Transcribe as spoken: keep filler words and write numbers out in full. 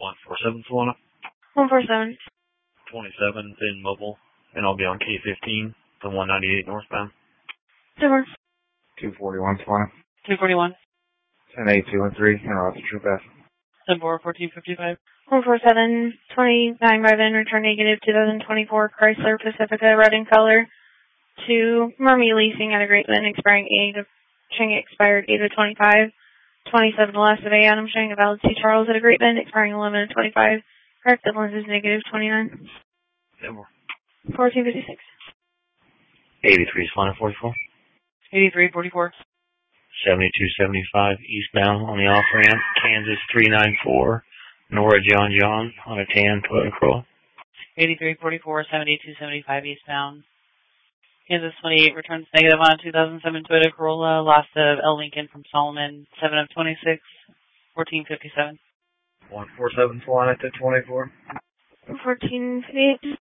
one four seven, Solana. one four seven. twenty-seven, in mobile, and I'll be on K fifteen, the one ninety-eight northbound. Super. two forty-one, Solana. two forty-one. ten eight two one three, interrupt the true path. ten four, fourteen fifty-five. one four seven, twenty-nine drive-in, return negative, twenty twenty-four Chrysler Pacifica, red in color, to Murmy Leasing at a Great Bend, expiring eight of, showing expired eight of twenty-five. twenty-seven the last of A. Adam, showing a valid C. Charles at a Great Bend, expiring eleven of twenty-five. Correct, that lens is negative twenty-nine. ten more. fourteen fifty-six. eighty-three, Solana forty-four. eighty-three forty-four. seventy-two seventy-five, eastbound on the off-ramp, Kansas three nine four, Nora John John on a tan Toyota Corolla. eighty-three forty-four, seventy-two seventy-five eastbound. Kansas twenty-eight returns negative on a two thousand seven Toyota Corolla, lost of L. Lincoln from Solomon, seven of twenty-six, fourteen fifty-seven. one four seven, Solana to twenty-four. fourteen fifty-eight.